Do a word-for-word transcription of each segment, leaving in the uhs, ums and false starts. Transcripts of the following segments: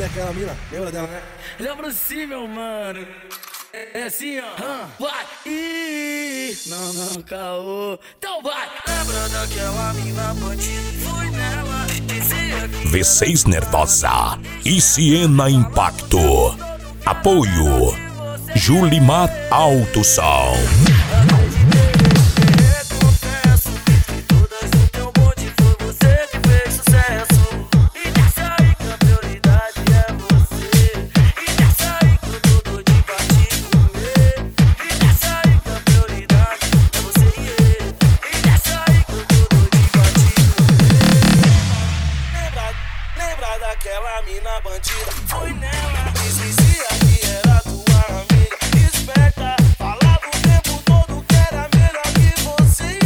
você aquela mina, lembra dela, né? Lembra sim, meu mano. É assim, ó. Hum, vai. Ih, não, não, caô. Então vai. Lembra daquela mina bandida? Fui nela, dizia que V seis Nervosa e Siena Impacto. Apoio Julimar Alto Som. Daquela mina bandida, fui nela, dizia que era tua amiga, esperta, falava o tempo todo que era melhor que você.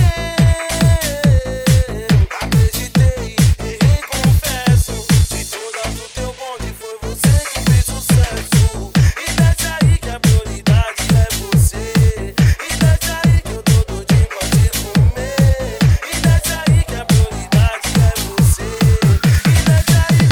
Acreditei, errei, confesso, de todas do teu bonde foi você que fez sucesso. E desce aí que a prioridade é você, e desce aí que eu tô doidinho pra te comer, e desce aí que a prioridade é você, e desce aí.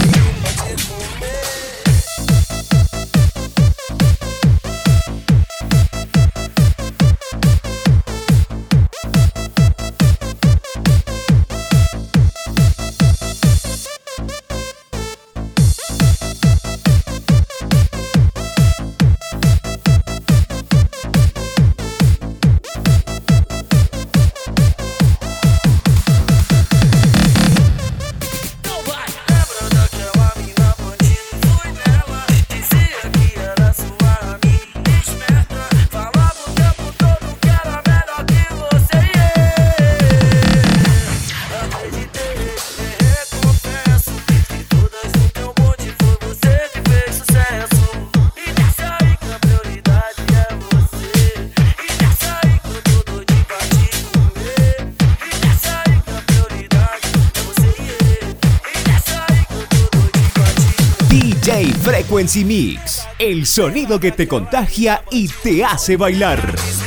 D J Frequency Mix, el sonido que te contagia y te hace bailar.